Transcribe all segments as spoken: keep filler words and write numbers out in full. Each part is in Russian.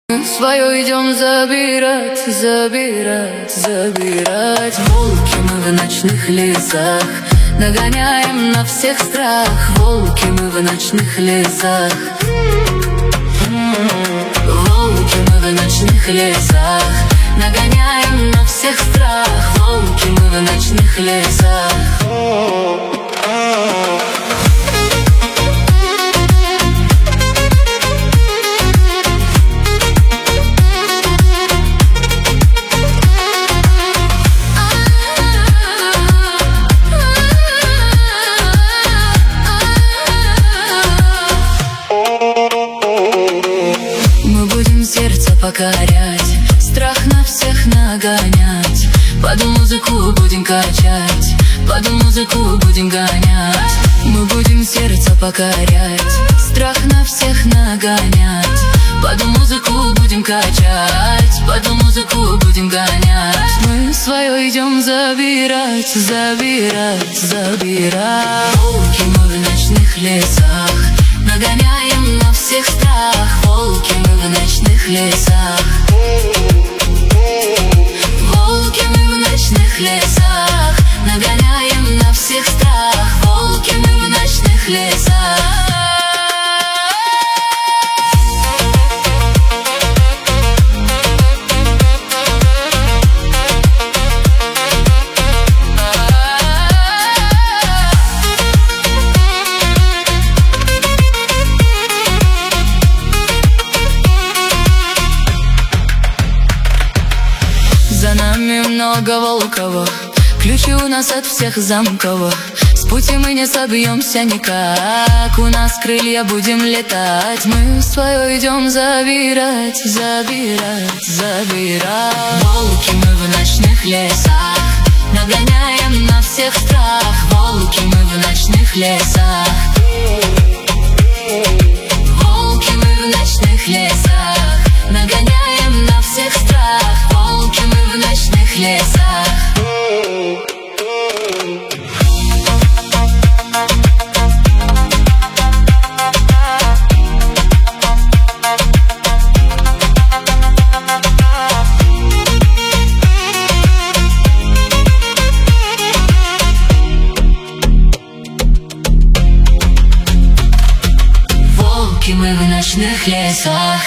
Свое идем забирать, забирать, забирать. Волки мы в ночных лесах, нагоняем на всех страх. Волки мы в ночных лесах, волки мы в ночных лесах, нагоняем на всех страх. Волки мы в ночных лесах. Покорять, страх на всех нагонять. Под музыку будем качать, под музыку будем гонять. Мы будем сердце покорять, страх на всех нагонять. Под музыку будем качать, под музыку будем гонять. Мы свое идем забирать, забирать, забирать. Волки мы в ночных лесах, нагоняем на всех страх. Волки мы в ночных лесах, волки мы в ночных лесах, нагоняем на всех страх. Волки мы в ночных лесах. За нами много волков, ключи у нас от всех замков. С пути мы не собьемся никак, у нас крылья, будем летать. Мы свое идем забирать, забирать, забирать. Волки мы в ночных лесах, нагоняем на всех страх. Волки мы в ночных лесах, волки мы в ночных лесах, нагоняем на всех страх. Волки мы в ночных лесах. Волки мы в ночных лесах.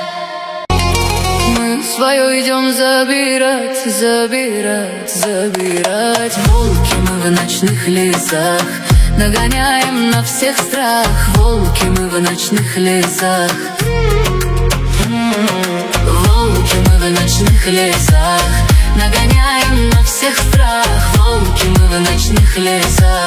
Мы свое идем забирать, забирать, забирать. Волки мы в ночных лесах, нагоняем на всех страх. Волки мы в ночных лесах, волки мы в ночных лесах, нагоняем на всех страх. Волки мы в ночных лесах.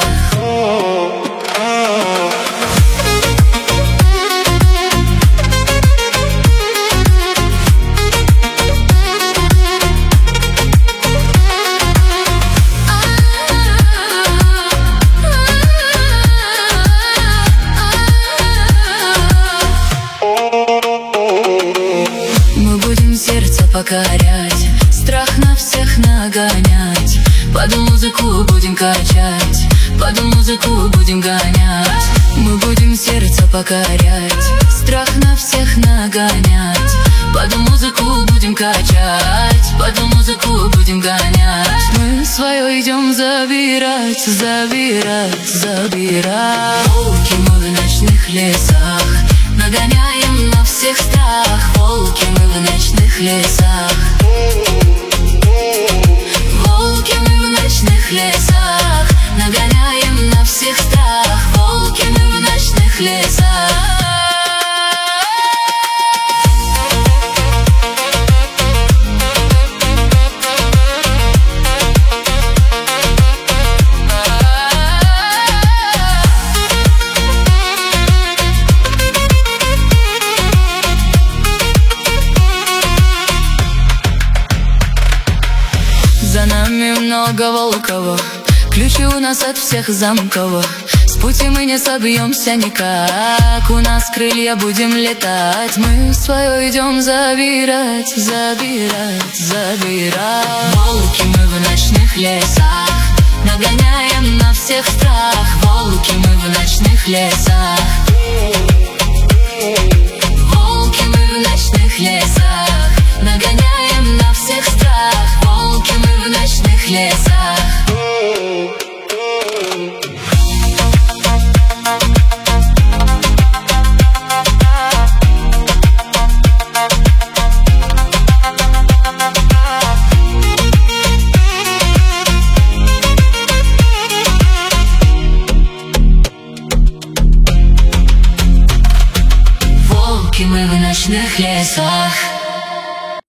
Покорять, страх на всех нагонять. Под музыку будем качать, под музыку будем гонять. Мы будем сердце покорять, страх на всех нагонять. Под музыку будем качать, под музыку будем гонять. Мы свое идем забирать, забирать, забирать. Волки мы в ночных лесах, нагоняем на всех страх. Волки мы в ночных лесах, волки мы в ночных лесах, нагоняем на всех страх. Волки мы в ночных лесах. За нами много волков, ключи у нас от всех замков. С пути мы не собьемся никак, у нас крылья, будем летать. Мы свое идем забирать, забирать, забирать. Волки мы в ночных лесах, нагоняем на всех страх. Волки мы в ночных лесах, волки мы в ночных лесах. ночных лесах.